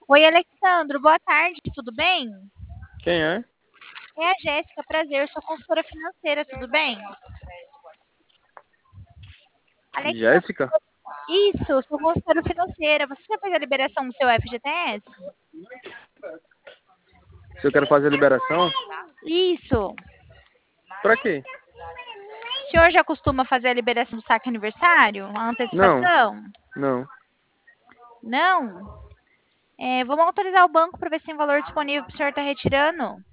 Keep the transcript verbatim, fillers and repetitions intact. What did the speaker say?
Oi, Alexandro, boa tarde, tudo bem? Quem é? É a Jéssica, prazer, sou consultora financeira, tudo bem? Alexandro, Jéssica? isso, sou consultora financeira. Você já fez a liberação do seu F G T S? Se eu quero fazer a liberação? Isso. Pra quê? O senhor já costuma fazer a liberação do saque aniversário? A Não, antecipação? não. Não? É, vamos autorizar o banco para ver se tem valor disponível para o senhor estar retirando.